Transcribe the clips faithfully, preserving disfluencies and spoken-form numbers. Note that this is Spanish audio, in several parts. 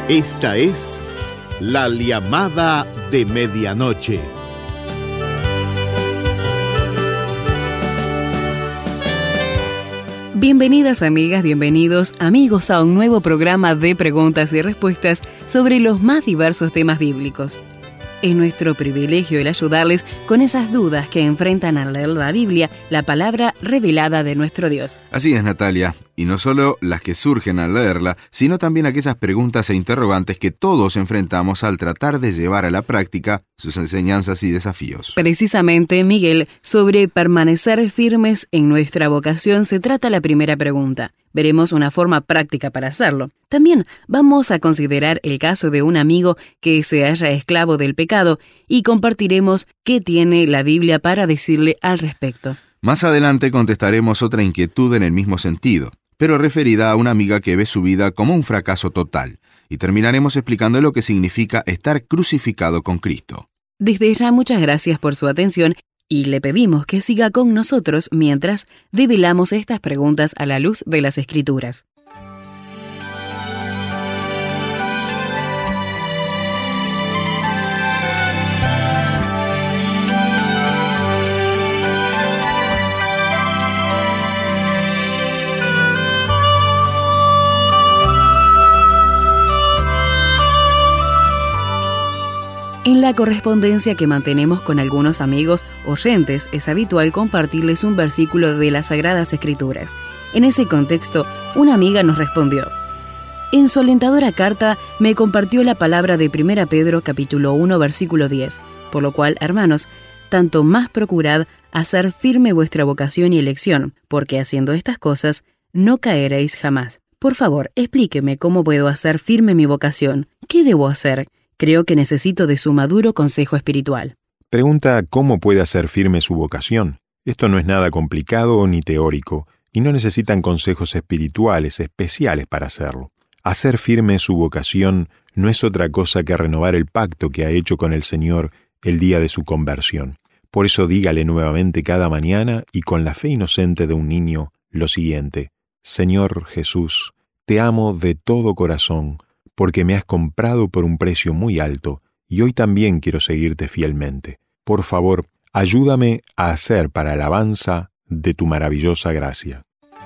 Esta es La Llamada de Medianoche. Bienvenidas amigas, bienvenidos amigos a un nuevo programa de preguntas y respuestas sobre los más diversos temas bíblicos. Es nuestro privilegio el ayudarles con esas dudas que enfrentan al leer la Biblia, la palabra revelada de nuestro Dios. Así es, Natalia, y no solo las que surgen al leerla, sino también aquellas preguntas e interrogantes que todos enfrentamos al tratar de llevar a la práctica sus enseñanzas y desafíos. Precisamente, Miguel, sobre permanecer firmes en nuestra vocación se trata la primera pregunta. Veremos una forma práctica para hacerlo. También vamos a considerar el caso de un amigo que se halla esclavo del pecado y compartiremos qué tiene la Biblia para decirle al respecto. Más adelante contestaremos otra inquietud en el mismo sentido, pero referida a una amiga que ve su vida como un fracaso total, y terminaremos explicando lo que significa estar crucificado con Cristo. Desde ya muchas gracias por su atención y le pedimos que siga con nosotros mientras develamos estas preguntas a la luz de las Escrituras. En la correspondencia que mantenemos con algunos amigos oyentes, es habitual compartirles un versículo de las Sagradas Escrituras. En ese contexto, una amiga nos respondió: en su alentadora carta me compartió la palabra de primera Pedro capítulo uno versículo diez, por lo cual, hermanos, tanto más procurad hacer firme vuestra vocación y elección, porque haciendo estas cosas no caeréis jamás. Por favor, explíqueme cómo puedo hacer firme mi vocación. ¿Qué debo hacer? Creo que necesito de su maduro consejo espiritual. Pregunta cómo puede hacer firme su vocación. Esto no es nada complicado ni teórico, y no necesitan consejos espirituales especiales para hacerlo. Hacer firme su vocación no es otra cosa que renovar el pacto que ha hecho con el Señor el día de su conversión. Por eso dígale nuevamente cada mañana y con la fe inocente de un niño lo siguiente: Señor Jesús, te amo de todo corazón, porque me has comprado por un precio muy alto, y hoy también quiero seguirte fielmente. Por favor, ayúdame a hacer para alabanza de tu maravillosa gracia.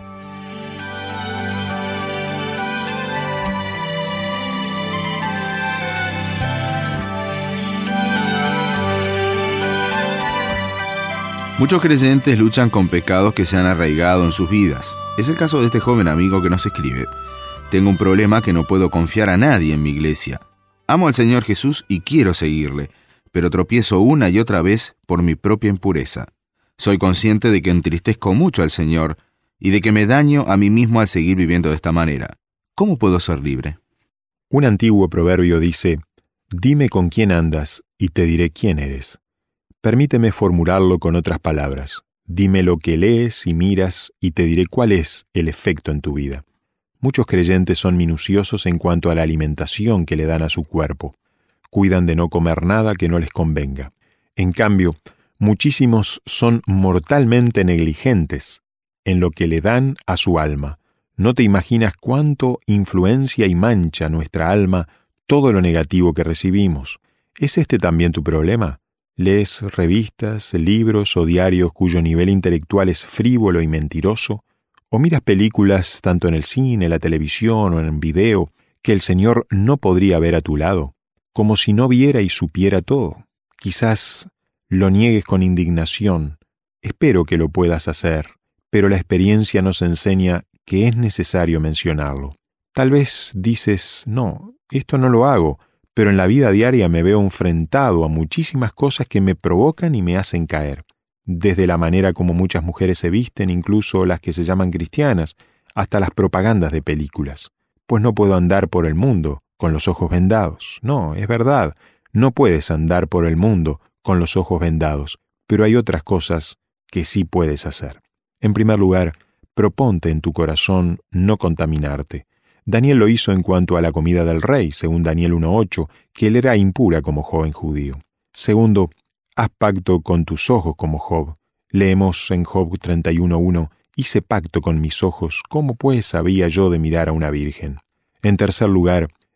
Muchos creyentes luchan con pecados que se han arraigado en sus vidas. Es el caso de este joven amigo que nos escribe: tengo un problema que no puedo confiar a nadie en mi iglesia. Amo al Señor Jesús y quiero seguirle, pero tropiezo una y otra vez por mi propia impureza. Soy consciente de que entristezco mucho al Señor y de que me daño a mí mismo al seguir viviendo de esta manera. ¿Cómo puedo ser libre? Un antiguo proverbio dice: dime con quién andas y te diré quién eres. Permíteme formularlo con otras palabras. Dime lo que lees y miras y te diré cuál es el efecto en tu vida. Muchos creyentes son minuciosos en cuanto a la alimentación que le dan a su cuerpo. Cuidan de no comer nada que no les convenga. En cambio, muchísimos son mortalmente negligentes en lo que le dan a su alma. No te imaginas cuánto influencia y mancha nuestra alma todo lo negativo que recibimos. ¿Es este también tu problema? ¿Lees revistas, libros o diarios cuyo nivel intelectual es frívolo y mentiroso? ¿O miras películas tanto en el cine, la televisión o en video que el Señor no podría ver a tu lado, como si no viera y supiera todo? Quizás lo niegues con indignación. Espero que lo puedas hacer, pero la experiencia nos enseña que es necesario mencionarlo. Tal vez dices: no, esto no lo hago, pero en la vida diaria me veo enfrentado a muchísimas cosas que me provocan y me hacen caer. Desde la manera como muchas mujeres se visten, incluso las que se llaman cristianas, hasta las propagandas de películas. Pues no puedo andar por el mundo con los ojos vendados. No, es verdad, no puedes andar por el mundo con los ojos vendados, pero hay otras cosas que sí puedes hacer. En primer lugar, proponte en tu corazón no contaminarte. Daniel lo hizo en cuanto a la comida del rey, según Daniel uno ocho, que él era impura como joven judío. Segundo, haz pacto con tus ojos como Job. Leemos en Job treinta y uno uno, hice pacto con mis ojos, ¿cómo pues había yo de mirar a una virgen? En tercer lugar,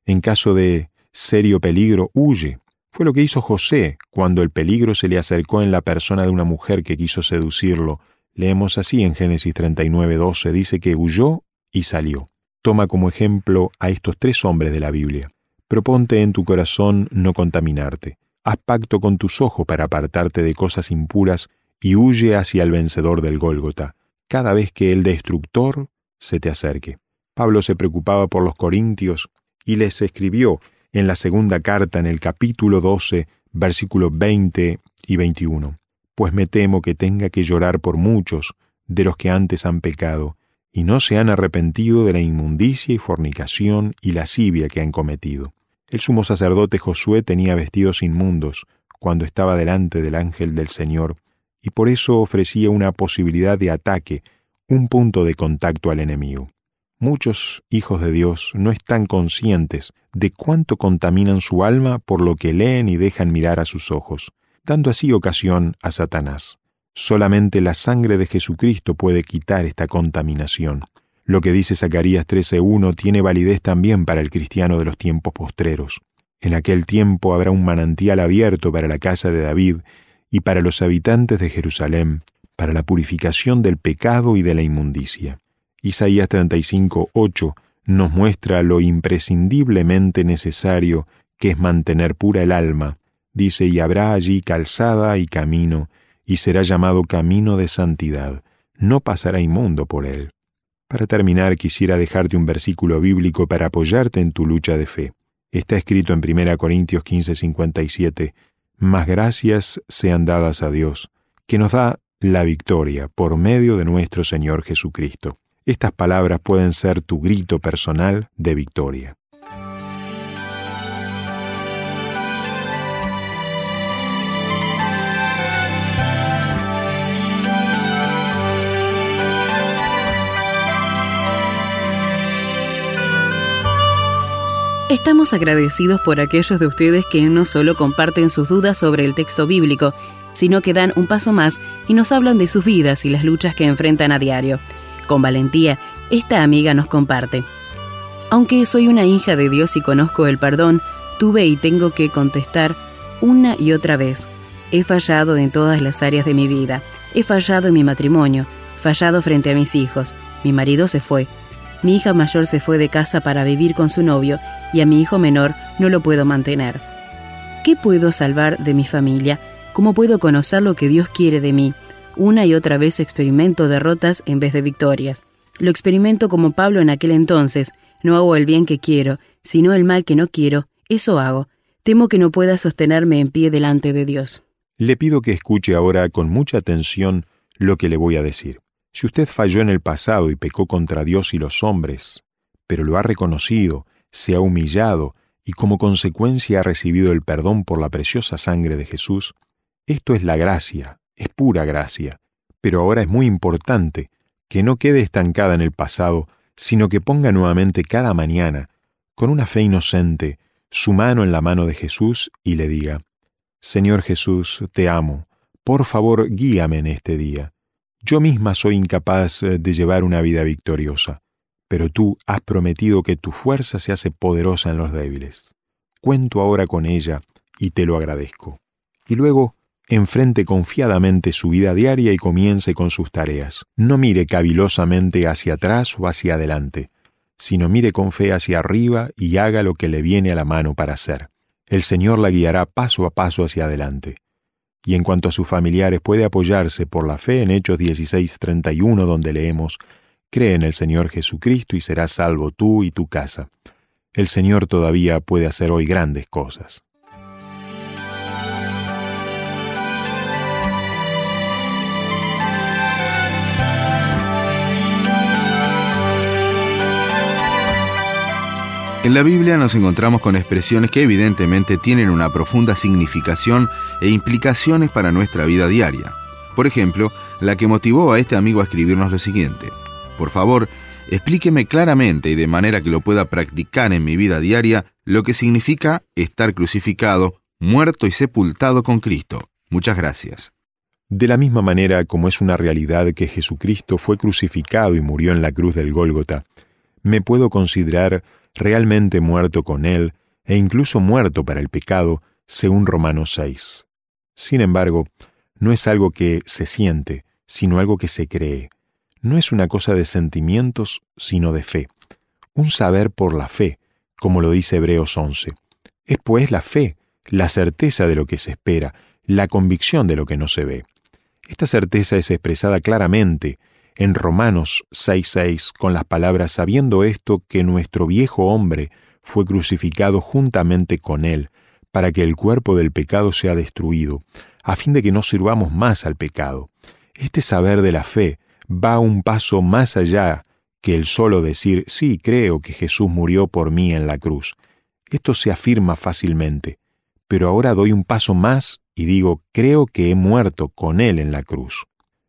En caso de serio peligro, huye. Fue lo que hizo José cuando el peligro se le acercó en la persona de una mujer que quiso seducirlo. Leemos así en Génesis treinta y nueve, doce, dice que huyó y salió. Toma como ejemplo a estos tres hombres de la Biblia. Proponte en tu corazón no contaminarte. Haz pacto con tus ojos para apartarte de cosas impuras y huye hacia el vencedor del Gólgota, cada vez que el destructor se te acerque. Pablo se preocupaba por los corintios y les escribió en la segunda carta en el capítulo doce, versículos veinte y veintiuno. Pues me temo que tenga que llorar por muchos de los que antes han pecado y no se han arrepentido de la inmundicia y fornicación y lascivia que han cometido. El sumo sacerdote Josué tenía vestidos inmundos cuando estaba delante del ángel del Señor y por eso ofrecía una posibilidad de ataque, un punto de contacto al enemigo. Muchos hijos de Dios no están conscientes de cuánto contaminan su alma por lo que leen y dejan mirar a sus ojos, dando así ocasión a Satanás. Solamente la sangre de Jesucristo puede quitar esta contaminación. Lo que dice Zacarías trece uno tiene validez también para el cristiano de los tiempos postreros. En aquel tiempo habrá un manantial abierto para la casa de David y para los habitantes de Jerusalén, para la purificación del pecado y de la inmundicia. Isaías treinta y cinco, ocho nos muestra lo imprescindiblemente necesario que es mantener pura el alma. Dice, y habrá allí calzada y camino, y será llamado camino de santidad. No pasará inmundo por él. Para terminar, quisiera dejarte un versículo bíblico para apoyarte en tu lucha de fe. Está escrito en primera Corintios quince, cincuenta y siete, «Mas gracias sean dadas a Dios, que nos da la victoria por medio de nuestro Señor Jesucristo». Estas palabras pueden ser tu grito personal de victoria. Estamos agradecidos por aquellos de ustedes que no solo comparten sus dudas sobre el texto bíblico, sino que dan un paso más y nos hablan de sus vidas y las luchas que enfrentan a diario. Con valentía, esta amiga nos comparte. Aunque soy una hija de Dios y conozco el perdón, tuve y tengo que contestar una y otra vez. He fallado en todas las áreas de mi vida. He fallado en mi matrimonio, fallado frente a mis hijos. Mi marido se fue. Mi hija mayor se fue de casa para vivir con su novio y a mi hijo menor no lo puedo mantener. ¿Qué puedo salvar de mi familia? ¿Cómo puedo conocer lo que Dios quiere de mí? Una y otra vez experimento derrotas en vez de victorias. Lo experimento como Pablo en aquel entonces. No hago el bien que quiero, sino el mal que no quiero. Eso hago. Temo que no pueda sostenerme en pie delante de Dios. Le pido que escuche ahora con mucha atención lo que le voy a decir. Si usted falló en el pasado y pecó contra Dios y los hombres, pero lo ha reconocido, se ha humillado y como consecuencia ha recibido el perdón por la preciosa sangre de Jesús, esto es la gracia. Es pura gracia, pero ahora es muy importante que no quede estancada en el pasado, sino que ponga nuevamente cada mañana, con una fe inocente, su mano en la mano de Jesús y le diga, Señor Jesús, te amo, por favor guíame en este día. Yo misma soy incapaz de llevar una vida victoriosa, pero tú has prometido que tu fuerza se hace poderosa en los débiles. Cuento ahora con ella y te lo agradezco. Y luego, enfrente confiadamente su vida diaria y comience con sus tareas. No mire cavilosamente hacia atrás o hacia adelante, sino mire con fe hacia arriba y haga lo que le viene a la mano para hacer. El Señor la guiará paso a paso hacia adelante. Y en cuanto a sus familiares, puede apoyarse por la fe en Hechos dieciséis, treinta y uno, donde leemos, «Cree en el Señor Jesucristo y serás salvo tú y tu casa». El Señor todavía puede hacer hoy grandes cosas. En la Biblia nos encontramos con expresiones que evidentemente tienen una profunda significación e implicaciones para nuestra vida diaria. Por ejemplo, la que motivó a este amigo a escribirnos lo siguiente. Por favor, explíqueme claramente y de manera que lo pueda practicar en mi vida diaria lo que significa estar crucificado, muerto y sepultado con Cristo. Muchas gracias. De la misma manera como es una realidad que Jesucristo fue crucificado y murió en la cruz del Gólgota, me puedo considerar realmente muerto con Él e incluso muerto para el pecado, según Romanos seis. Sin embargo, no es algo que se siente, sino algo que se cree. No es una cosa de sentimientos, sino de fe. Un saber por la fe, como lo dice Hebreos once. Es pues la fe, la certeza de lo que se espera, la convicción de lo que no se ve. Esta certeza es expresada claramente en Romanos seis seis con las palabras: sabiendo esto, que nuestro viejo hombre fue crucificado juntamente con él, para que el cuerpo del pecado sea destruido, a fin de que no sirvamos más al pecado. Este saber de la fe va un paso más allá que el solo decir: sí, creo que Jesús murió por mí en la cruz. Esto se afirma fácilmente, pero ahora doy un paso más y digo: creo que he muerto con Él en la cruz.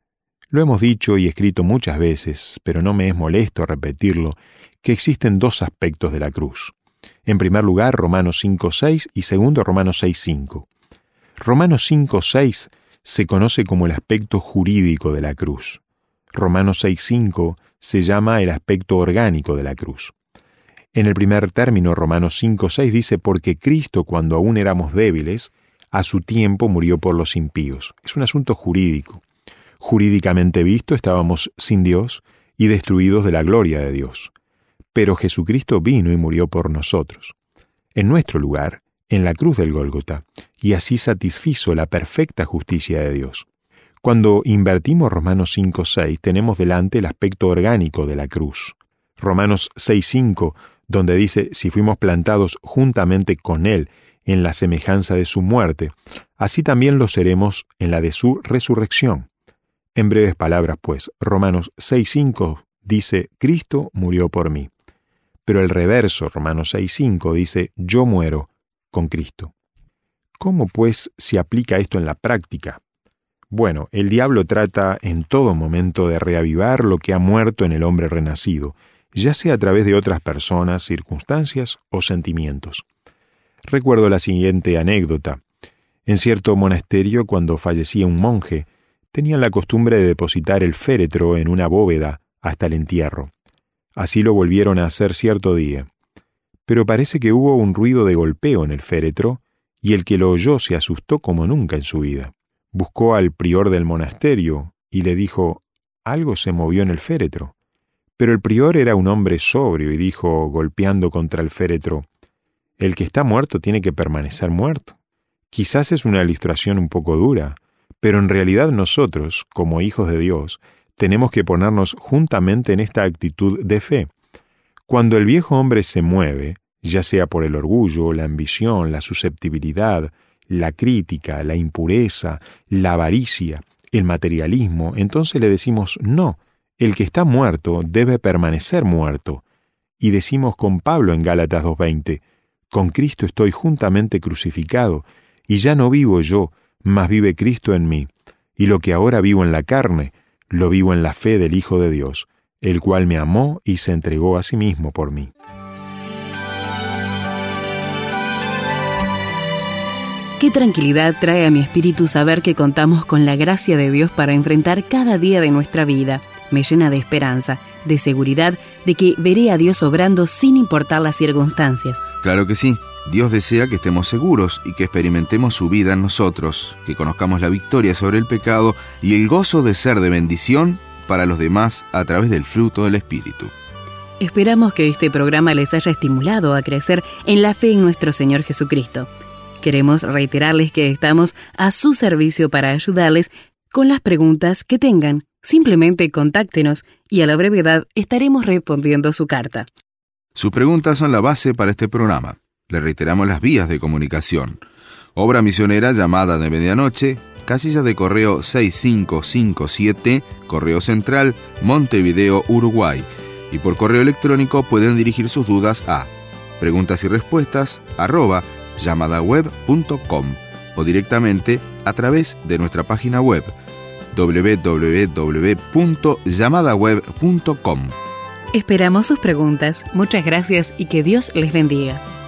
Lo hemos dicho y escrito muchas veces, pero no me es molesto repetirlo, que existen dos aspectos de la cruz. En primer lugar, Romanos cinco seis y segundo, Romanos seis cinco. Romanos cinco seis se conoce como el aspecto jurídico de la cruz. Romanos seis cinco se llama el aspecto orgánico de la cruz. En el primer término, Romanos cinco seis dice: porque Cristo, cuando aún éramos débiles, a su tiempo murió por los impíos. Es un asunto jurídico. Jurídicamente visto, estábamos sin Dios y destruidos de la gloria de Dios. Pero Jesucristo vino y murió por nosotros, en nuestro lugar, en la cruz del Gólgota, y así satisfizo la perfecta justicia de Dios. Cuando invertimos Romanos cinco seis, tenemos delante el aspecto orgánico de la cruz. Romanos seis cinco, donde dice: si fuimos plantados juntamente con Él en la semejanza de su muerte, así también lo seremos en la de su resurrección. En breves palabras, pues, Romanos seis cinco dice: Cristo murió por mí. Pero el reverso, Romanos seis cinco, dice: yo muero con Cristo. ¿Cómo, pues, se aplica esto en la práctica? Bueno, el diablo trata en todo momento de reavivar lo que ha muerto en el hombre renacido, ya sea a través de otras personas, circunstancias o sentimientos. Recuerdo la siguiente anécdota. En cierto monasterio, cuando fallecía un monje, tenían la costumbre de depositar el féretro en una bóveda hasta el entierro. Así lo volvieron a hacer cierto día. Pero parece que hubo un ruido de golpeo en el féretro, y el que lo oyó se asustó como nunca en su vida. Buscó al prior del monasterio y le dijo: algo se movió en el féretro. Pero el prior era un hombre sobrio y dijo, golpeando contra el féretro: el que está muerto tiene que permanecer muerto. Quizás es una ilustración un poco dura, pero en realidad nosotros, como hijos de Dios, tenemos que ponernos juntamente en esta actitud de fe. Cuando el viejo hombre se mueve, ya sea por el orgullo, la ambición, la susceptibilidad, la crítica, la impureza, la avaricia, el materialismo, entonces le decimos: no, el que está muerto debe permanecer muerto. Y decimos con Pablo en Gálatas dos veinte: con Cristo estoy juntamente crucificado, y ya no vivo yo, mas vive Cristo en mí. Y lo que ahora vivo en la carne, lo vivo en la fe del Hijo de Dios, el cual me amó y se entregó a sí mismo por mí. Qué tranquilidad trae a mi espíritu saber que contamos con la gracia de Dios para enfrentar cada día de nuestra vida. Me llena de esperanza, de seguridad, de que veré a Dios obrando sin importar las circunstancias. Claro que sí. Dios desea que estemos seguros y que experimentemos su vida en nosotros, que conozcamos la victoria sobre el pecado y el gozo de ser de bendición para los demás a través del fruto del Espíritu. Esperamos que este programa les haya estimulado a crecer en la fe en nuestro Señor Jesucristo. Queremos reiterarles que estamos a su servicio para ayudarles con las preguntas que tengan. Simplemente contáctenos y a la brevedad estaremos respondiendo su carta. Sus preguntas son la base para este programa. Le reiteramos las vías de comunicación. Obra misionera Llamada de Medianoche, casilla de correo seis cinco cinco siete, Correo Central, Montevideo, Uruguay. Y por correo electrónico pueden dirigir sus dudas a preguntas y respuestas arroba llamadaweb punto com o directamente a través de nuestra página web doble u doble u doble u punto llamadaweb punto com. Esperamos sus preguntas. Muchas gracias y que Dios les bendiga.